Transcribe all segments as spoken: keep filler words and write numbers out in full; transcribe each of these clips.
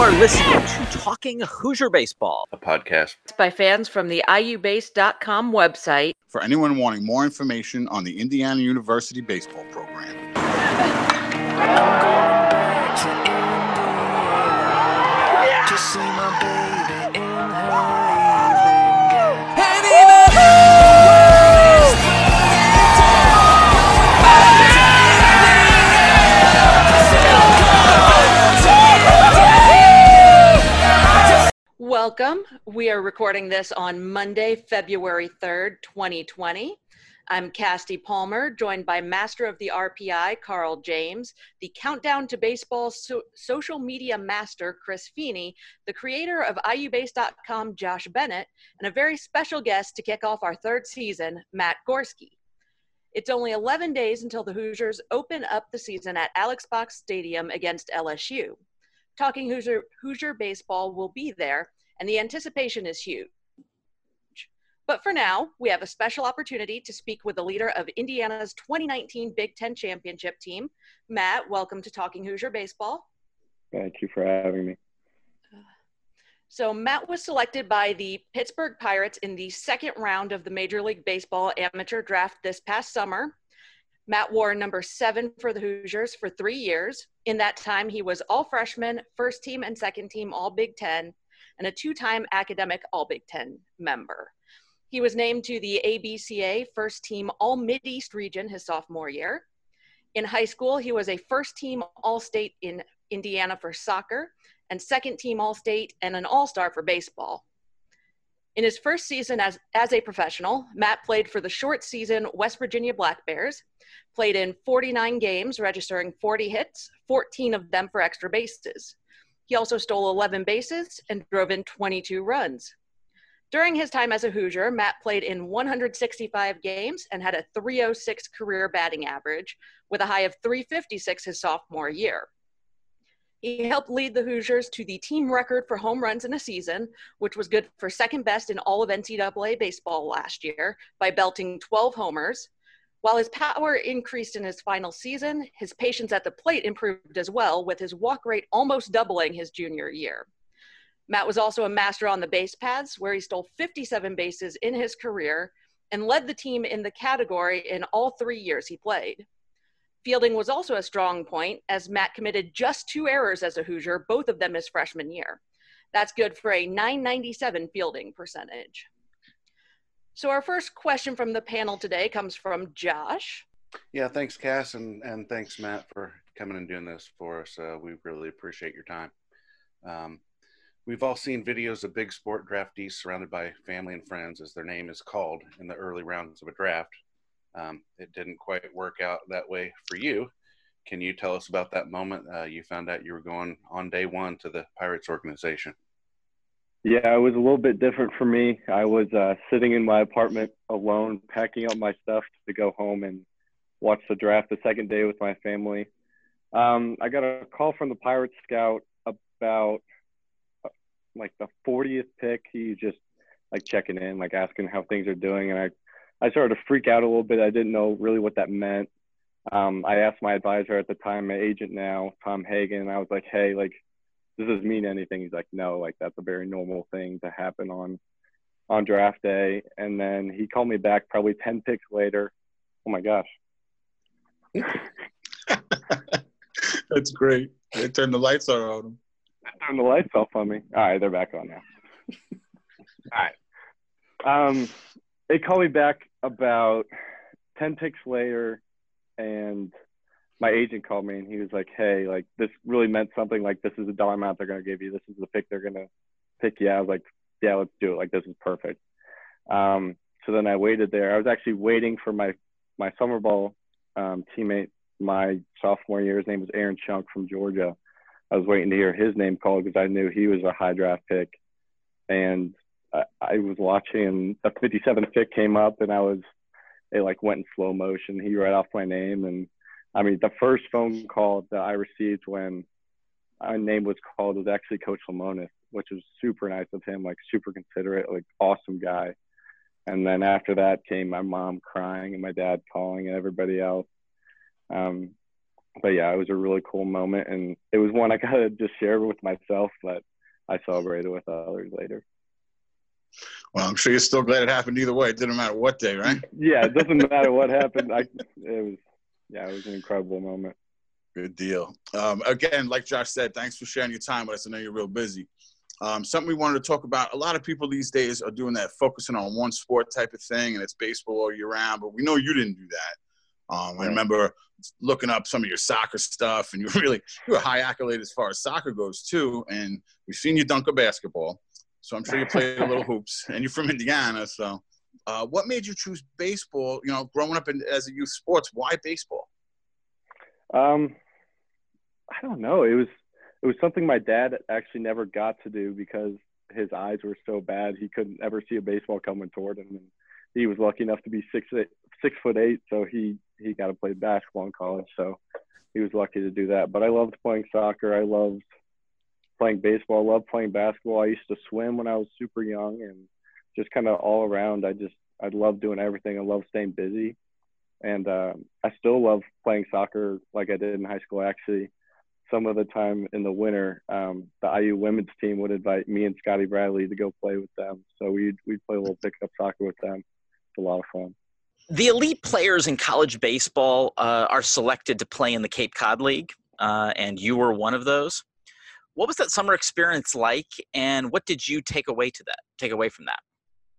are listening to Talking Hoosier Baseball, a podcast by fans from the I U base dot com website. For anyone wanting more information on the Indiana University baseball program. To see my baby in her Welcome. We are recording this on Monday, February third, twenty twenty. I'm Casty Palmer, joined by Master of the R P I, Carl James, the Countdown to Baseball so- social media master, Chris Feeney, the creator of I U base dot com, Josh Bennett, and a very special guest to kick off our third season, Matt Gorski. It's only eleven days until the Hoosiers open up the season at Alex Box Stadium against L S U. Talking Hoosier, Hoosier Baseball will be there, and the anticipation is huge. But for now, we have a special opportunity to speak with the leader of Indiana's twenty nineteen Big Ten Championship team. Matt, welcome to Talking Hoosier Baseball. Thank you for having me. So Matt was selected by the Pittsburgh Pirates in the second round of the Major League Baseball amateur draft this past summer. Matt wore number seven for the Hoosiers for three years. In that time, he was all freshman, first team and second team all Big Ten, and a two-time academic all Big Ten member. He was named to the A B C A first team all Mid-East region his sophomore year. In high school, he was a first team all-state in Indiana for soccer and second team all-state and an all-star for baseball. In his first season as, as a professional, Matt played for the short season West Virginia Black Bears, played in forty-nine games, registering forty hits, fourteen of them for extra bases. He also stole eleven bases and drove in twenty-two runs. During his time as a Hoosier, Matt played in one hundred sixty-five games and had a three oh six career batting average with a high of three fifty-six his sophomore year. He helped lead the Hoosiers to the team record for home runs in a season, which was good for second best in all of N C double A baseball last year by belting twelve homers. While his power increased in his final season, his patience at the plate improved as well, with his walk rate almost doubling his junior year. Matt was also a master on the base paths, where he stole fifty-seven bases in his career and led the team in the category in all three years he played. Fielding was also a strong point, as Matt committed just two errors as a Hoosier, both of them his freshman year. That's good for a nine ninety-seven fielding percentage. So our first question from the panel today comes from Josh. Yeah, thanks, Cass, and, and thanks, Matt, for coming and doing this for us. Uh, we really appreciate your time. Um, we've all seen videos of big sport draftees surrounded by family and friends as their name is called in the early rounds of a draft. Um, it didn't quite work out that way for you. Can you tell us about that moment uh, you found out you were going on day one to the Pirates organization? Yeah, it was a little bit different for me. I was uh, sitting in my apartment alone, packing up my stuff to go home and watch the draft the second day with my family. Um, I got a call from the Pirates scout about uh, like the fortieth pick. He just like checking in, like asking how things are doing. And I, I started to freak out a little bit. I didn't know really what that meant. Um, I asked my advisor at the time, my agent now, Tom Hagen, and I was like, hey, like, does this mean anything? He's like, no, like that's a very normal thing to happen on on draft day. And then he called me back probably ten picks later. Oh my gosh. That's great. They turned the lights on on him. Turned the lights off on me. All right, they're back on now. All right. Um, they called me back about ten picks later, and my agent called me and he was like, hey, like this really meant something. Like this is the dollar amount they're going to give you. This is the pick they're going to pick you. I was like, yeah, let's do it. Like this is perfect. Um, so then I waited there. I was actually waiting for my, my summer ball um, teammate, my sophomore year. His name was Aaron Chunk from Georgia. I was waiting to hear his name called because I knew he was a high draft pick. And I, I was watching and the fifty-seventh pick came up and I was, it like went in slow motion. He read off my name. And I mean, the first phone call that I received when my name was called was actually Coach Lamonis, which was super nice of him, like super considerate, like awesome guy. And then after that came my mom crying and my dad calling and everybody else. Um, but yeah, it was a really cool moment, and it was one I got to just share with myself, but I celebrated with others later. Well, I'm sure you're still glad it happened either way. It didn't matter what day, right? Yeah, it doesn't matter what happened. I, it was, yeah, it was an incredible moment. Good deal. Um, again, like Josh said, thanks for sharing your time with us. I know you're real busy. Um, something we wanted to talk about, a lot of people these days are doing that, focusing on one sport type of thing, and it's baseball all year round, but we know you didn't do that. Um, I Right. remember looking up some of your soccer stuff, and you really, you were high accolade as far as soccer goes too, and we've seen you dunk a basketball, so I'm sure you played a little hoops, and you're from Indiana, so uh, what made you choose baseball, you know, growing up in, as a youth sports, why baseball? Um, I don't know. It was it was something my dad actually never got to do because his eyes were so bad. He couldn't ever see a baseball coming toward him. And he was lucky enough to be six eight, six foot eight, so he he got to play basketball in college. So he was lucky to do that. But I loved playing soccer. I loved playing baseball. I loved playing basketball. I used to swim when I was super young, and just kind of all around. I just I loved doing everything. I loved staying busy. And uh, I still love playing soccer like I did in high school. Actually, some of the time in the winter, um, the I U women's team would invite me and Scotty Bradley to go play with them. So we'd, we'd play a little pickup soccer with them. It's a lot of fun. The elite players in college baseball uh, are selected to play in the Cape Cod League, uh, and you were one of those. What was that summer experience like, and what did you take away to that? Take away from that?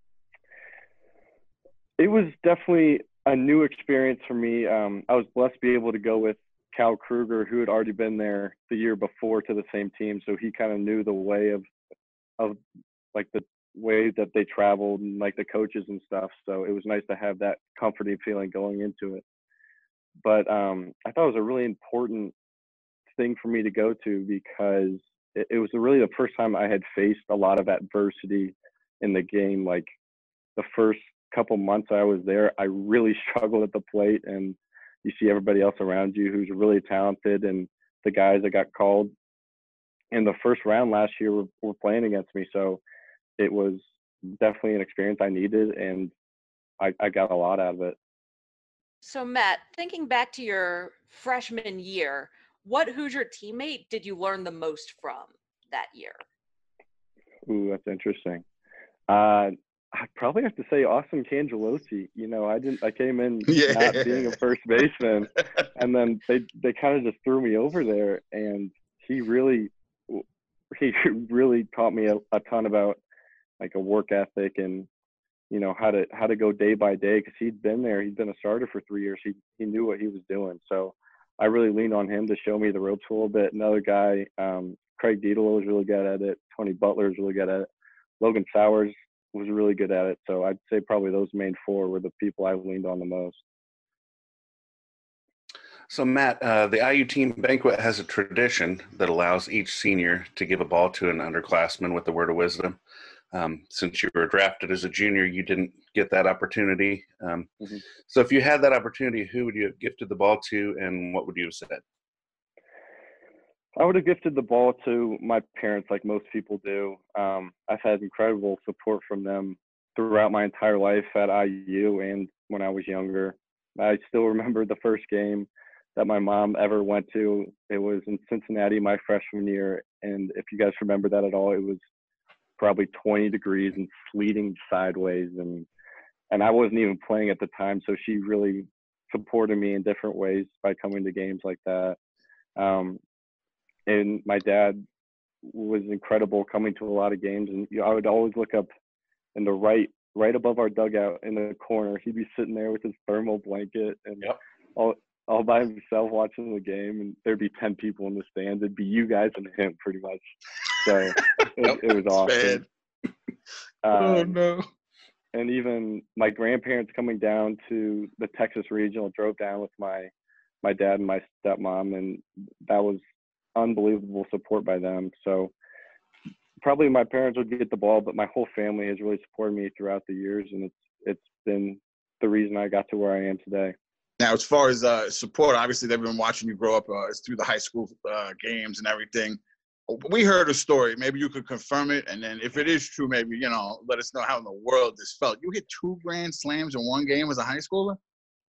It was definitely a new experience for me. Um, I was blessed to be able to go with Cal Kruger, who had already been there the year before to the same team. So he kind of knew the way of, of like the way that they traveled and like the coaches and stuff. So it was nice to have that comforting feeling going into it. But um, I thought it was a really important thing for me to go to because it, it was really the first time I had faced a lot of adversity in the game. Like the first couple months I was there, I really struggled at the plate, and you see everybody else around you who's really talented, and the guys that got called in the first round last year were, were playing against me. So it was definitely an experience I needed, and I, I got a lot out of it. So Matt, thinking back to your freshman year, what Hoosier teammate did you learn the most from that year? Ooh, that's interesting. Uh, I probably have to say Austin Cangelosi. You know, I didn't. I came in Yeah. not being a first baseman, and then they they kind of just threw me over there, and he really he really taught me a, a ton about like a work ethic and you know how to how to go day by day because he'd been there. He'd been a starter for three years. He he knew what he was doing. So I really leaned on him to show me the ropes a little bit. Another guy, um, Craig Dietl, was really good at it. Tony Butler was really good at it. Logan Sowers was really good at it. So I'd say probably those main four were the people I leaned on the most. So Matt, uh, the I U team banquet has a tradition that allows each senior to give a ball to an underclassman with a word of wisdom. Um, since you were drafted as a junior, you didn't get that opportunity. Um, Mm-hmm. So if you had that opportunity, who would you have gifted the ball to, and what would you have said? I would have gifted the ball to my parents like most people do. Um, I've had incredible support from them throughout my entire life at I U and when I was younger. I still remember the first game that my mom ever went to. It was in Cincinnati my freshman year, and if you guys remember that at all, it was probably twenty degrees and sleeting sideways, and and I wasn't even playing at the time, so she really supported me in different ways by coming to games like that. Um, and my dad was incredible coming to a lot of games, and you know, I would always look up in the right right above our dugout in the corner. He'd be sitting there with his thermal blanket and Yep. all all by himself watching the game, and there'd be ten people in the stands. It'd be you guys and him pretty much. So it, it was awesome. Oh Um, no. and even my grandparents coming down to the Texas Regional drove down with my my dad and my stepmom, and that was unbelievable support by them. So probably my parents would get the ball, but my whole family has really supported me throughout the years, and it's it's been the reason I got to where I am today. Now, as far as uh, support, obviously they've been watching you grow up uh, through the high school uh, games and everything. We heard a story. Maybe you could confirm it, and then if it is true, maybe you know, let us know how in the world this felt. You hit two grand slams in one game as a high schooler.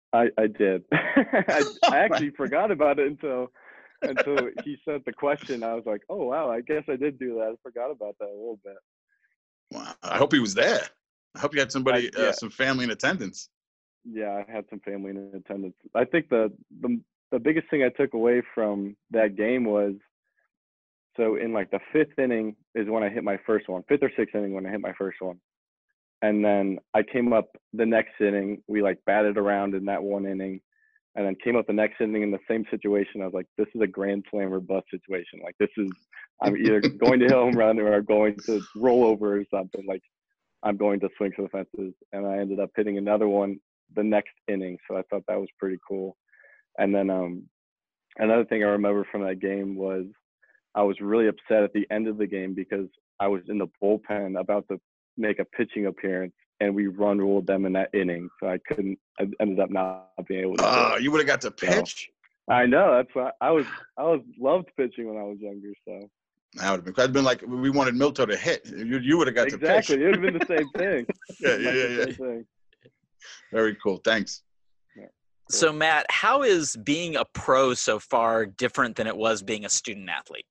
I, I did. I, I actually forgot about it until until he sent the question. I was like, oh, wow, I guess I did do that. I forgot about that a little bit. Wow. I hope he was there. I hope you had somebody, I, yeah. uh, some family in attendance. Yeah, I had some family in attendance. I think the, the the biggest thing I took away from that game was, so in like the fifth inning is when I hit my first one, fifth or sixth inning when I hit my first one. And then I came up the next inning. We like batted around in that one inning, and then came up the next inning in the same situation. I was like, this is a grand slam or bust situation. Like this is, I'm either going to hit a home run or going to roll over or something. Like I'm going to swing for the fences. And I ended up hitting another one the next inning. So I thought that was pretty cool. And then um, another thing I remember from that game was I was really upset at the end of the game because I was in the bullpen about to make a pitching appearance, and we run ruled them in that inning. So I couldn't, I ended up not being able to. Oh, uh, you would have got to pitch. So, I know. That's why I was, I was loved pitching when I was younger. So that would have been, I'd been like, we wanted Milto to hit. You, you would have got exactly. to pitch. It would have been the same thing. yeah, yeah, yeah, yeah. Thing. Very cool. Thanks. Yeah, cool. So Matt, how is being a pro so far different than it was being a student athlete?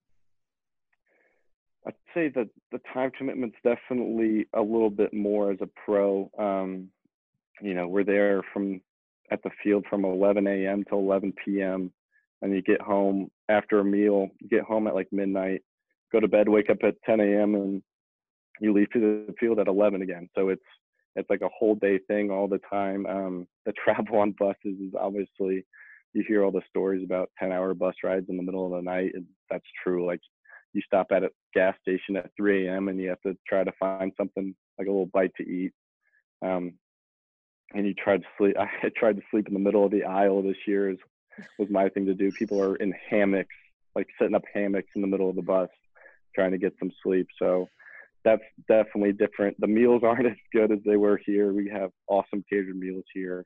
I'd say that the time commitment's definitely a little bit more as a pro. Um, you know, we're there from at the field from eleven a.m. to eleven p.m. and you get home after a meal. You get home at like midnight, go to bed, wake up at ten a.m. and you leave to the field at eleven again. So it's it's like a whole day thing all the time. Um, the travel on buses is obviously, you hear all the stories about ten-hour bus rides in the middle of the night, and that's true. Like you stop at a gas station at three a.m. and you have to try to find something like a little bite to eat. Um, and you tried to sleep. I tried to sleep in the middle of the aisle this year. Is was my thing to do. People are in hammocks, like setting up hammocks in the middle of the bus, trying to get some sleep. So that's definitely different. The meals aren't as good as they were here. We have awesome catered meals here.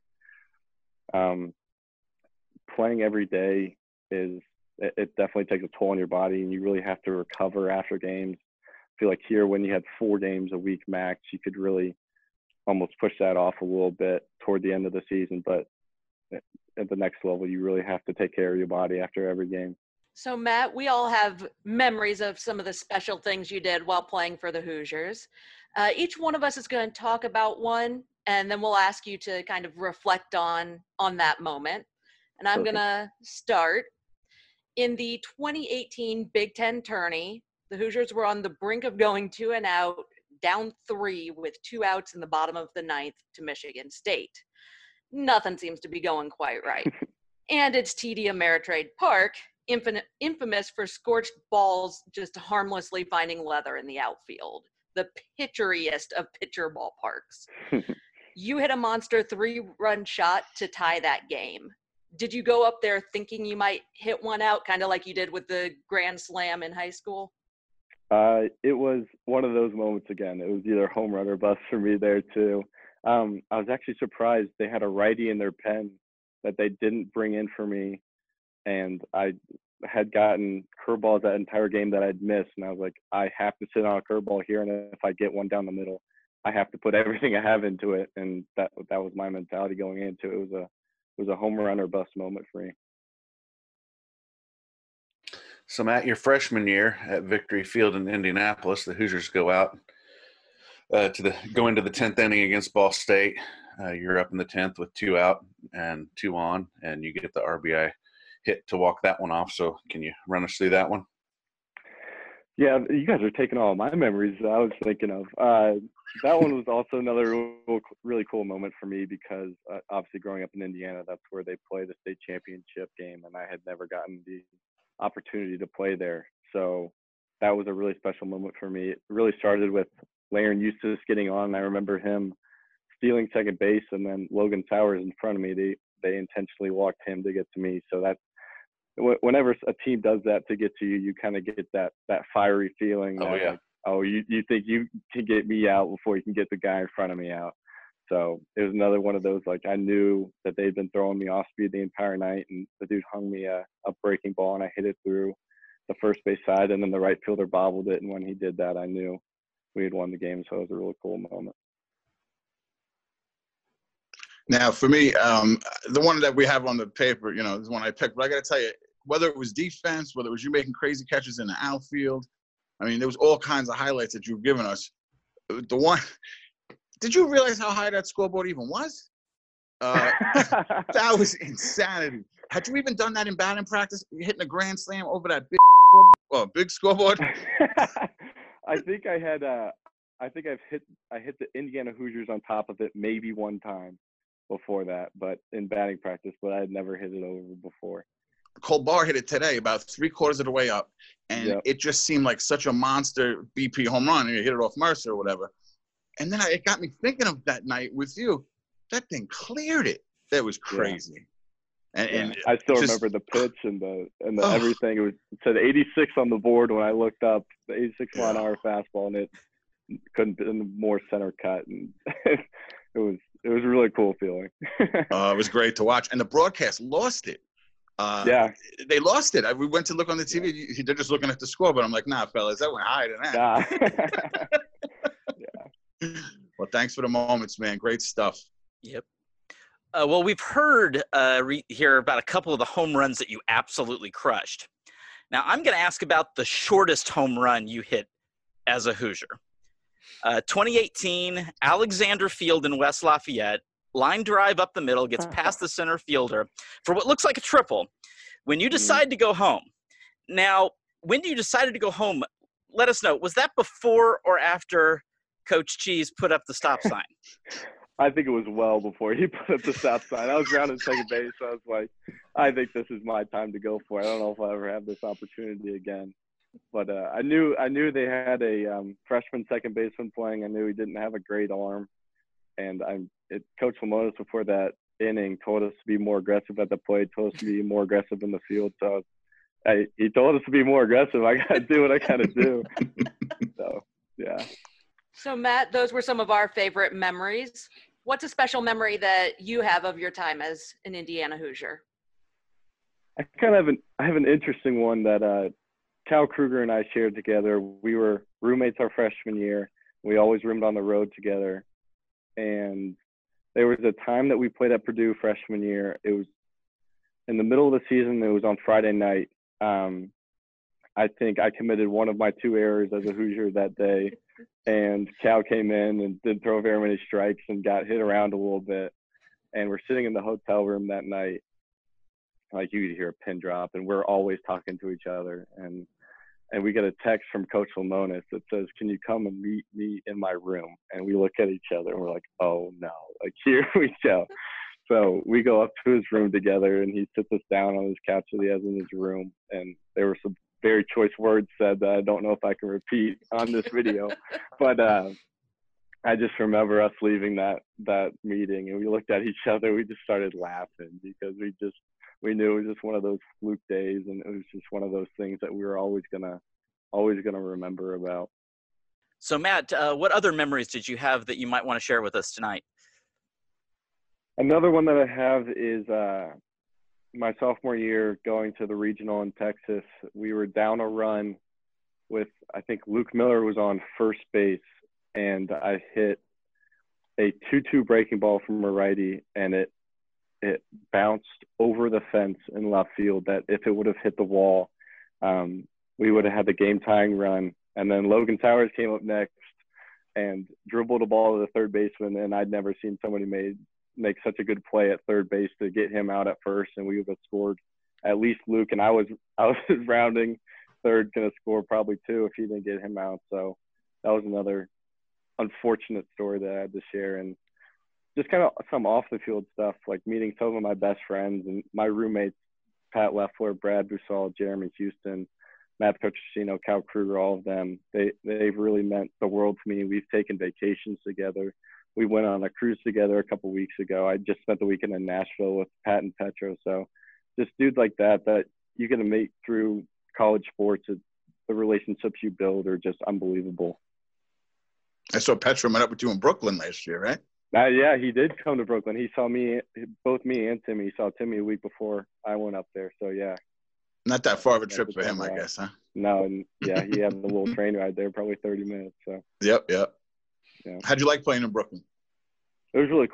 Um, playing every day is, it definitely takes a toll on your body, and you really have to recover after games. I feel like here, when you had four games a week max, you could really almost push that off a little bit toward the end of the season. But at the next level, you really have to take care of your body after every game. So Matt, we all have memories of some of the special things you did while playing for the Hoosiers. Uh, each one of us is going to talk about one, and then we'll ask you to kind of reflect on on that moment. And I'm going to start. In the twenty eighteen Big Ten tourney, the Hoosiers were on the brink of going two and out, down three with two outs in the bottom of the ninth to Michigan State. Nothing seems to be going quite right. And it's T D Ameritrade Park, infamous for scorched balls just harmlessly finding leather in the outfield, the pitcheriest of pitcher ballparks. You hit a monster three-run shot to tie that game. Did you go up there thinking you might hit one out, kind of like you did with the Grand Slam in high school? Uh, it was one of those moments again. It was either home run or bust for me there too. Um, I was actually surprised they had a righty in their pen that they didn't bring in for me, and I had gotten curveballs that entire game that I'd missed, and I was like, I have to sit on a curveball here, and if I get one down the middle, I have to put everything I have into it, and that that was my mentality going into it. It was a it was a home run or bust moment for me. So Matt, your freshman year at Victory Field in Indianapolis, the Hoosiers go out uh, to the go into the tenth inning against Ball State. Uh, you're up in the tenth with two out and two on, and you get the R B I hit to walk that one off. So can you run us through that one? Yeah, you guys are taking all my memories that I was thinking of. Uh, that one was also another real, really cool moment for me because uh, obviously growing up in Indiana, that's where they play the state championship game, and I had never gotten the opportunity to play there. So that was a really special moment for me. It really started with Laren Eustace getting on. I remember him stealing second base, and then Logan Sowers in front of me. They they intentionally walked him to get to me. So that whenever a team does that to get to you, you kind of get that that fiery feeling. Oh that, yeah. Like, oh, you you think you can get me out before you can get the guy in front of me out. So it was another one of those, like, I knew that they'd been throwing me off speed the entire night, and the dude hung me a, a breaking ball, and I hit it through the first base side, and then the right fielder bobbled it. And when he did that, I knew we had won the game. So it was a really cool moment. Now, for me, um, the one that we have on the paper, you know, is one I picked. But I got to tell you, whether it was defense, whether it was you making crazy catches in the outfield, I mean, there was all kinds of highlights that you've given us. The one, did you realize how high that scoreboard even was? Uh, that was insanity. Had you even done that in batting practice, hitting a grand slam over that big, oh, big scoreboard? I think I had. Uh, I think I've hit. I hit the Indiana Hoosiers on top of it maybe one time before that, but in batting practice. But I had never hit it over before. Cole Barr hit it today, about three quarters of the way up, and Yep. it just seemed like such a monster B P home run. And you hit it off Mercer or whatever. And then I, it got me thinking of that night with you. That thing cleared it. That was crazy. And, Yeah. and I still just, remember the pitch and the and the oh. everything. It was it said eighty-six on the board when I looked up, the eighty-six mile an hour fastball, and it couldn't be more center cut, and it was it was a really cool feeling. uh, it was great to watch, and the broadcast lost it. Uh, yeah, they lost it. I, we went to look on the T V. Yeah. They're just looking at the score, but I'm like, nah, fellas, that went higher than that. nah. yeah. Well, thanks for the moments, man. Great stuff. Yep. Uh, well, we've heard uh, re- here about a couple of the home runs that you absolutely crushed. Now, I'm going to ask about the shortest home run you hit as a Hoosier. Uh, twenty eighteen, Alexander Field in West Lafayette, line drive up the middle, gets past the center fielder for what looks like a triple. When you decide to go home, now, when you decided to go home, let us know. Was that before or after Coach Cheese put up the stop sign? I think it was well before he put up the stop sign. I was grounded second base, so I was like, I think this is my time to go for it. I don't know if I'll ever have this opportunity again. But uh, I knew I knew they had a um, freshman second baseman playing. I knew he didn't have a great arm. And I'm it, Coach Lamonis before that inning told us to be more aggressive at the plate, told us to be more aggressive in the field. So I, he told us to be more aggressive. I got to do what I got to do. So, yeah. So, Matt, those were some of our favorite memories. What's a special memory that you have of your time as an Indiana Hoosier? I kind of have an, I have an interesting one that uh, Cal Kruger and I shared together. We were roommates our freshman year. We always roomed on the road together. And there was a time that we played at Purdue freshman year. It was in the middle of the season. It was on Friday night. Um, I think I committed one of my two errors as a Hoosier that day. And Cal came in and didn't throw very many strikes and got hit around a little bit. And we're sitting in the hotel room that night. Like you could hear a pin drop, and we're always talking to each other. And and we get a text from Coach Lamonis that says, "Can you come and meet me in my room?" And we look at each other and we're like, "Oh no!" Like here we go. So we go up to his room together, and he sits us down on his couch that he has in his room. And there were some very choice words said that I don't know if I can repeat on this video, but uh, I just remember us leaving that that meeting, and we looked at each other. We just started laughing because we just. We knew it was just one of those fluke days, and it was just one of those things that we were always gonna, always gonna remember about. So, Matt, uh, what other memories did you have that you might want to share with us tonight? Another one that I have is uh, my sophomore year going to the regional in Texas. We were down a run with, I think Luke Miller was on first base, and I hit a two two breaking ball from a righty, and it it bounced over the fence in left field that if it would have hit the wall, um, we would have had the game tying run. And then Logan Towers came up next and dribbled the ball to the third baseman. And I'd never seen somebody made make such a good play at third base to get him out at first. And we would have scored at least Luke. And I was, I was rounding third, going to score probably two if he didn't get him out. So that was another unfortunate story that I had to share. And just kind of some off the field stuff, like meeting some of my best friends and my roommates, Pat Leffler, Brad Busall, Jeremy Houston, Matt Petrosino, Cal Kruger, all of them. They, they've really meant the world to me. We've taken vacations together. We went on a cruise together a couple weeks ago. I just spent the weekend in Nashville with Pat and Petro. So just dudes like that, that you get to meet through college sports, it, the relationships you build are just unbelievable. I saw Petro met up with you in Brooklyn last year, right? Uh, yeah, he did come to Brooklyn. He saw me, both me and Timmy. He saw Timmy a week before I went up there. So, yeah. Not that far of a trip for him, I guess, huh? No, and yeah, he had a little train ride there, probably thirty minutes. So. Yep, yep. Yeah. How'd you like playing in Brooklyn? It was really cool.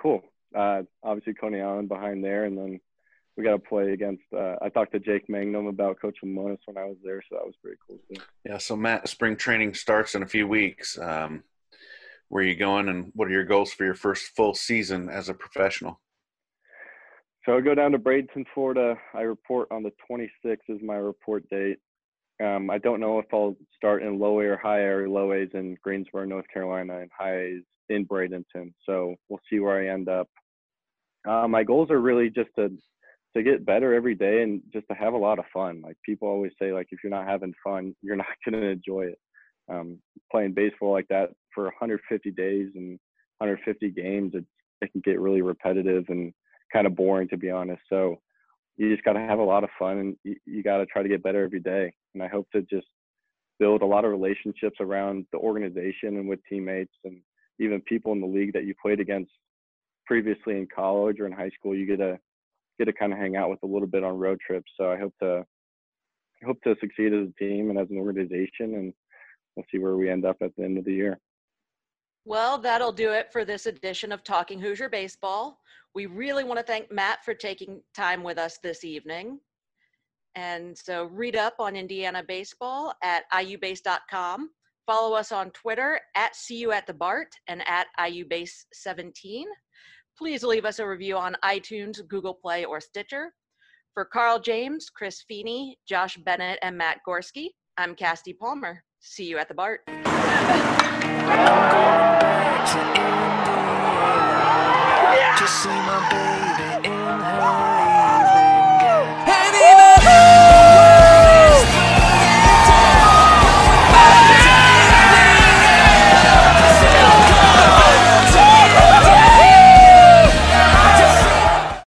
Uh, obviously, Coney Island behind there, and then we got to play against. Uh, I talked to Jake Magnum about Coach Lemonis when I was there, so that was pretty cool too. Yeah. So Matt, spring training starts in a few weeks. Um, where are you going, and what are your goals for your first full season as a professional? So I go down to Bradenton, Florida. I report on the twenty-sixth is my report date. Um, I don't know if I'll start in low A or high A, or low A's in Greensboro, North Carolina, and high A's in Bradenton. So we'll see where I end up. Uh, my goals are really just to to get better every day and just to have a lot of fun. Like people always say, like if you're not having fun, you're not going to enjoy it. Um, playing baseball like that for one hundred fifty days and one hundred fifty games, it, it can get really repetitive and kind of boring, to be honest. So you just got to have a lot of fun, and you, you got to try to get better every day. And I hope to just build a lot of relationships around the organization and with teammates and even people in the league that you played against previously in college or in high school. You get to get to kind of hang out with a little bit on road trips. So I hope to I hope to succeed as a team and as an organization, and we'll see where we end up at the end of the year. Well, that'll do it for this edition of Talking Hoosier Baseball. We really want to thank Matt for taking time with us this evening. And so read up on Indiana baseball at I U base dot com. Follow us on Twitter at See You at the Bart and at I U base seventeen. Please leave us a review on iTunes, Google Play, or Stitcher. For Carl James, Chris Feeney, Josh Bennett, and Matt Gorski, I'm Casty Palmer. See you at the Bart. I'm going back to